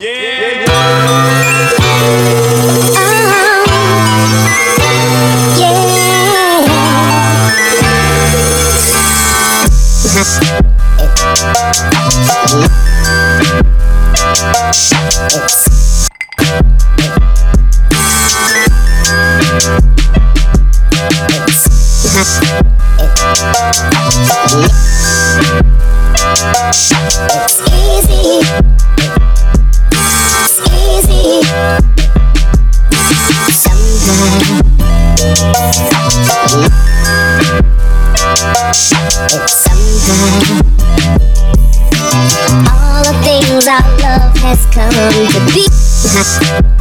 All the things our love has come to be. It's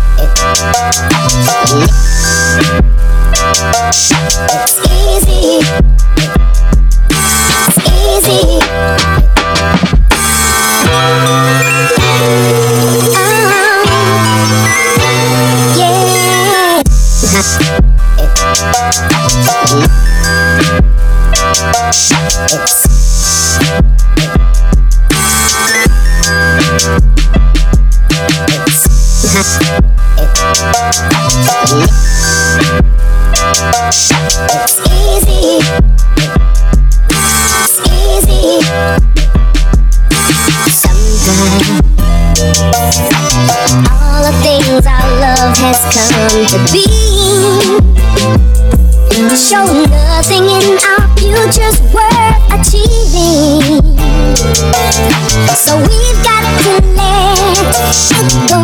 easy. It's easy. All the things our love has come to be show nothing in our future's worth achieving. So we've got to let it go.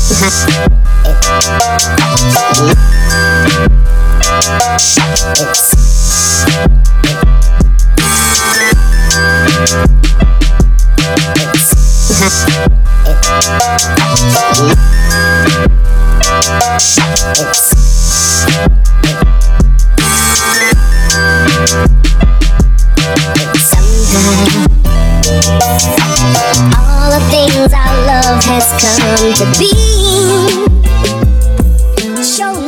All the things our love has come to be show